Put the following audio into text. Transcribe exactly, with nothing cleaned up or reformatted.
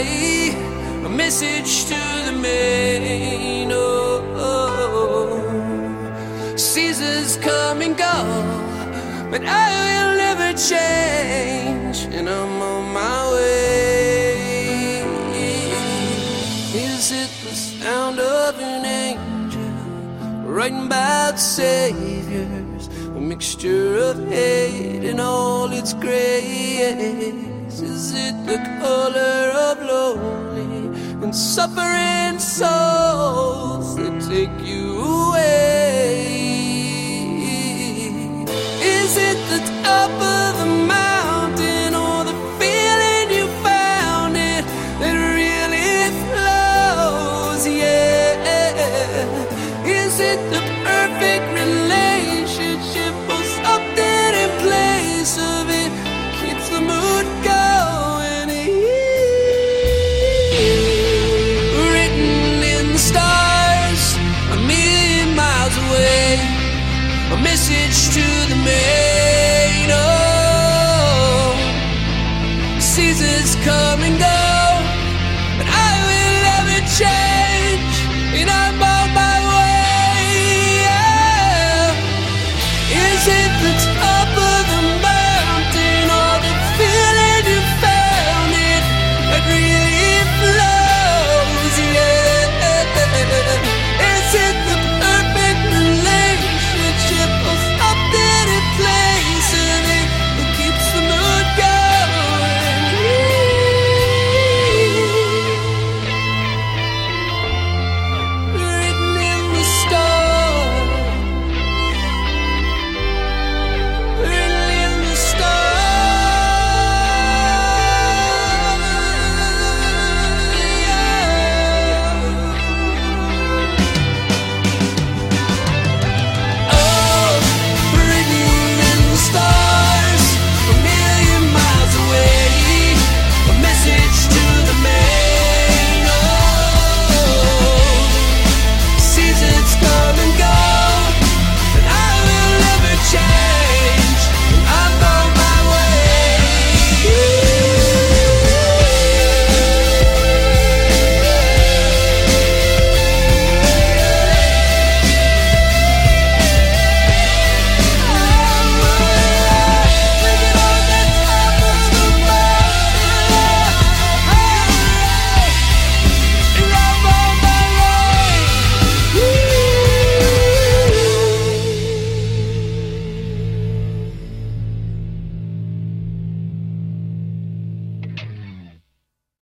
way, a message to the main. Oh, oh. Seasons come and go, but I will never change, and I'm on my way. Is it the sound of an angel writing about saviors, a mixture of hate and all its grace? Is it the color of lonely and suffering souls that take you away? Is it the top of the mountain or the feeling you found it that really flows? Yeah. Is it the perfect relationship or something in place of it keeps the mood going? Written in the stars, a million miles away, a message to the man.